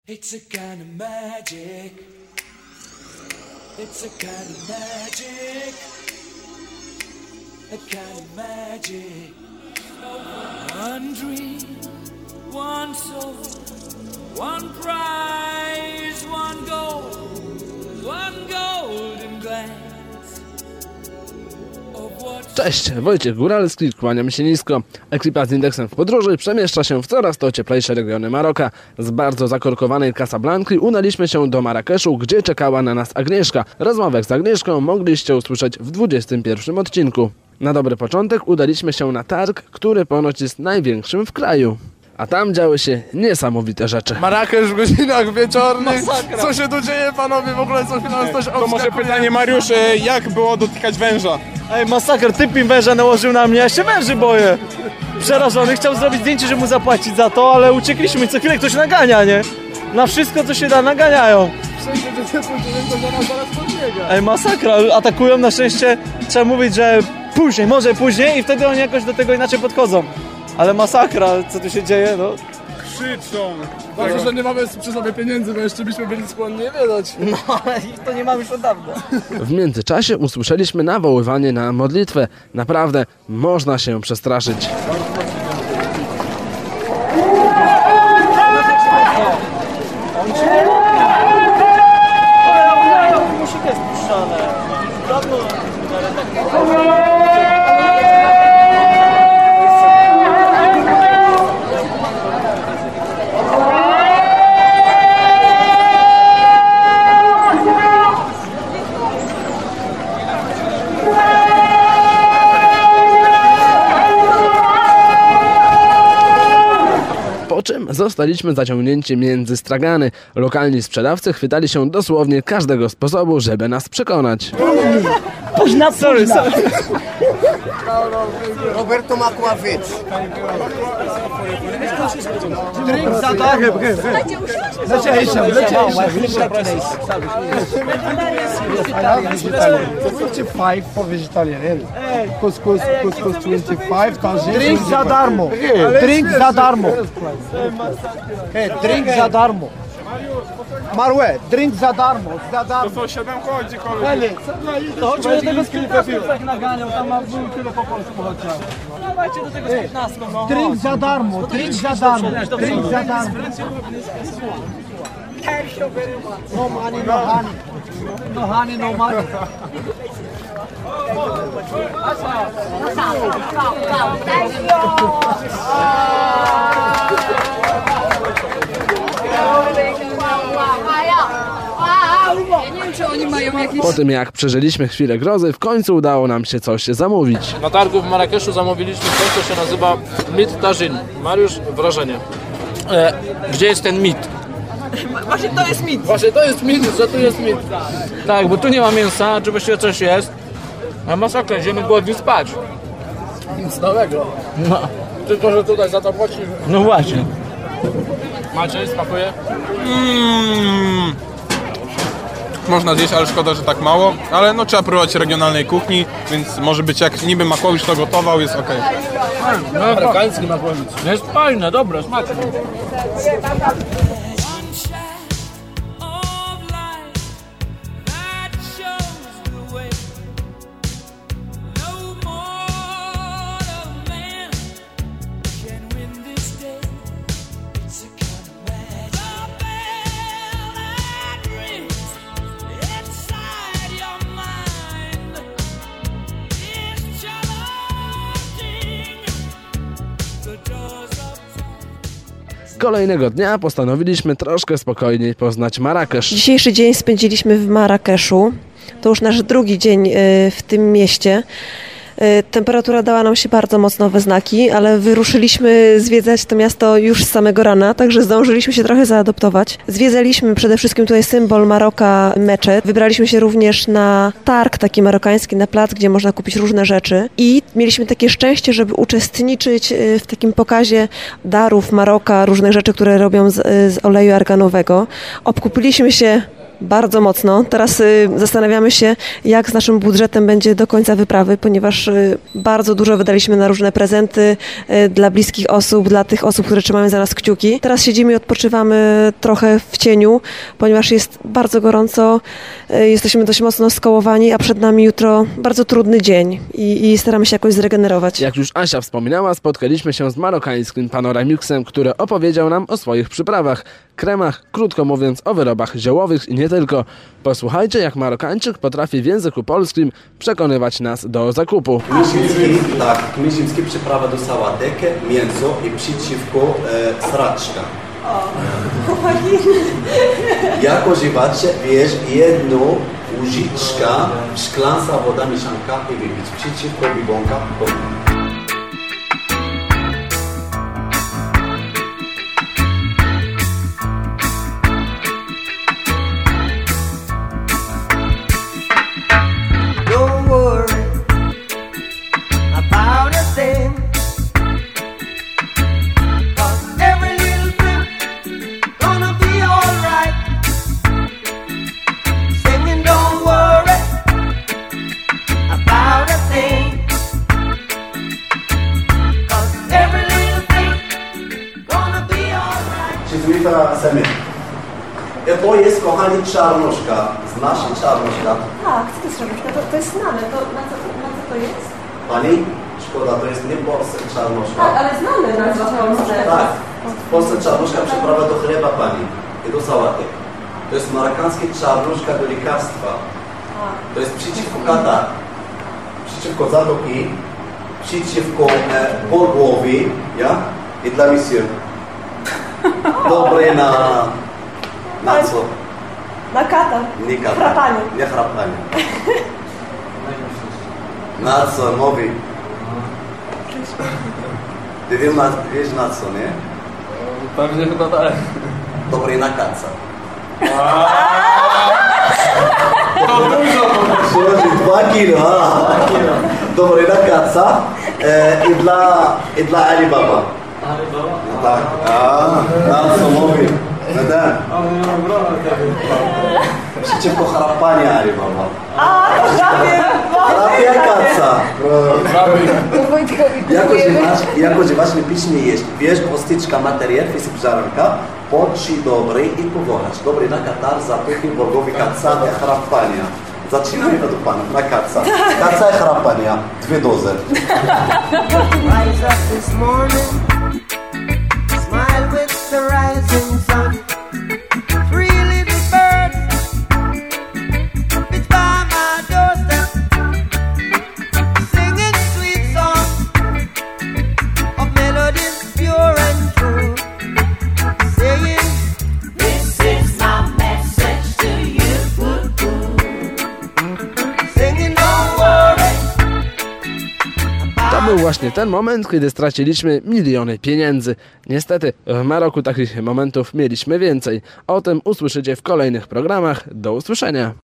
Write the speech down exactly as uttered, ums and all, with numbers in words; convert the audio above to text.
It's a kind of magic. It's a kind of magic. A kind of magic. One dream, one soul, one prize, one goal, one golden glance. Cześć, Wojciech Góralski, kłaniam się nisko. Ekipa z Indeksem w podróży przemieszcza się w coraz to cieplejsze regiony Maroka. Z bardzo zakorkowanej Casablanki udaliśmy się do Marrakeszu, gdzie czekała na nas Agnieszka. Rozmowę z Agnieszką mogliście usłyszeć w dwudziestym pierwszym odcinku. Na dobry początek udaliśmy się na targ, który ponoć jest największym w kraju. A tam działy się niesamowite rzeczy. Marrakesz w godzinach wieczornych. Masakra. Co się tu dzieje, panowie? W ogóle co chwilę nas coś To może pytanie, Mariusz, jak było dotykać węża? Ej, masakr, typ mi węża nałożył na mnie, ja się węży boję. Przerażony, chciał zrobić zdjęcie, żeby mu zapłacić za to, ale uciekliśmy, co chwilę ktoś nagania, nie? Na wszystko, co się da, naganiają. Ej, masakra, atakują, na szczęście trzeba mówić, że później, może później i wtedy oni jakoś do tego inaczej podchodzą. Ale masakra, co tu się dzieje, no. Krzyczą. Dobrze, że nie mamy przy sobie pieniędzy, bo jeszcze byśmy byli skłonni nie wydać. No, ale ich to nie mamy już od dawna. W międzyczasie usłyszeliśmy nawoływanie na modlitwę. Naprawdę można się przestraszyć. Musik jest puszczane. Dawno. Po czym zostaliśmy zaciągnięci między stragany. Lokalni sprzedawcy chwytali się dosłownie każdego sposobu, żeby nas przekonać. Późna, sorry, sorry. Roberto Makławicz. Drink za dachę. Leciejszem, leciejszem. twenty-five for vegetarian. Couscous, couscous twenty-five. Drink za darmo. Drink za darmo. Hey, drink za darmo. Marłe, drink za darmo, za darmo. To siedem chodzi, kolej. To chodźmy do tego z piętnastką, tak naganiał, tam ma był tyle po polsku chociaż. Dawajcie do tego z piętnastką, no. Drink za darmo, drink za darmo, drink za darmo. No money, no honey. No honey, no money. Po tym jak przeżyliśmy chwilę grozy, w końcu udało nam się coś zamówić. Na targu w Marrakeszu zamówiliśmy coś, co się nazywa mit tagine. Mariusz, wrażenie. E, gdzie jest ten mit? Właśnie to jest mit. Właśnie to jest mit, że tu jest mit. Tak, bo tu nie ma mięsa, czy właściwie coś jest. A masakra, idziemy głodni spać. Nic nowego. No, Tylko, że tutaj za to płacimy. no właśnie. Maciej, smakuje? Mm. Można zjeść, ale szkoda, że tak mało. Ale no trzeba próbować regionalnej kuchni, więc może być jak niby Makłowicz to gotował, jest okej. No, amerykański Makłowicz. Jest fajne, dobre, smaczne. Kolejnego dnia postanowiliśmy troszkę spokojniej poznać Marrakesz. Dzisiejszy dzień spędziliśmy w Marrakeszu. To już nasz drugi dzień w tym mieście. Temperatura dała nam się bardzo mocno we znaki, ale wyruszyliśmy zwiedzać to miasto już z samego rana, także zdążyliśmy się trochę zaadoptować. Zwiedzaliśmy przede wszystkim tutaj symbol Maroka, meczet. Wybraliśmy się również na targ taki marokański, na plac, gdzie można kupić różne rzeczy i mieliśmy takie szczęście, żeby uczestniczyć w takim pokazie darów Maroka, różnych rzeczy, które robią z, z oleju arganowego. Obkupiliśmy się Bardzo mocno. Teraz y, zastanawiamy się, jak z naszym budżetem będzie do końca wyprawy, ponieważ y, bardzo dużo wydaliśmy na różne prezenty y, dla bliskich osób, dla tych osób, które trzymają za nas kciuki. Teraz siedzimy i odpoczywamy trochę w cieniu, ponieważ jest bardzo gorąco, y, jesteśmy dość mocno skołowani, a przed nami jutro bardzo trudny dzień i, i staramy się jakoś zregenerować. Jak już Asia wspominała, spotkaliśmy się z marokańskim panoramixem, który opowiedział nam o swoich przyprawach, kremach, krótko mówiąc o wyrobach ziołowych i nie tylko. Posłuchajcie, jak Marokańczyk potrafi w języku polskim przekonywać nas do zakupu. Kmisiński, tak, kmisiński przyprawa do sałatek, mięso i przeciwko e, sraczka. O, jak używacie, wiesz, jedną łyżeczka, szklanca woda mieszanka i wypić. Przeciwko bibonka. To jest, kochani, czarnuszka. Znasz czarnuszka? Tak, co to jest czarnuszka? To, to jest znane. To, na, co, na co to jest? Pani? Szkoda, to jest nie polska czarnuszka. Tak, ale znamy nazwa polska. Tak, w Polsce czarnuszka przyprawa do chleba, pani. I do sałatek. To jest marokańskie czarnuszka do lekarstwa. To jest przeciwko katar, przeciwko zatoki, przeciwko e, ból głowy, ja? I dla misji. Dobre na... Na co? Na kata. Nie kata. Chrapanie. Nie chrapanie. Na co mówi? Ty wiesz na, wiesz na co, nie? Pewnie chyba tak. Dobry na kaca. To dużo Słuchajcie, dwa kilo. Dobry na kaca. E, I dla, i dla Alibaba. Alibaba? No tak. A, na co mówi? No tak. Przeciwko chrapania Alibaba. A, to żabie! Chrapia kaca. Jak używasz, jak używasz piśmie jeść? Wiesz, ostyczka materiał, jest bżaranka, poczy dobry i powolać. Dobry na katar, zapychy, borgowi kaca i chrapania. Zaczynamy od pana, na kaca. Kaca i chrapania. Dwie dozy. Rise up this morning, smile with the rising sun. Three little birds, it's by my doorstep, singing sweet songs of melodies pure and true, saying, this is my message to you. Singing, don't worry. To był właśnie ten moment, kiedy straciliśmy miliony pieniędzy. Niestety w Maroku takich momentów mieliśmy więcej. O tym usłyszycie w kolejnych programach. Do usłyszenia.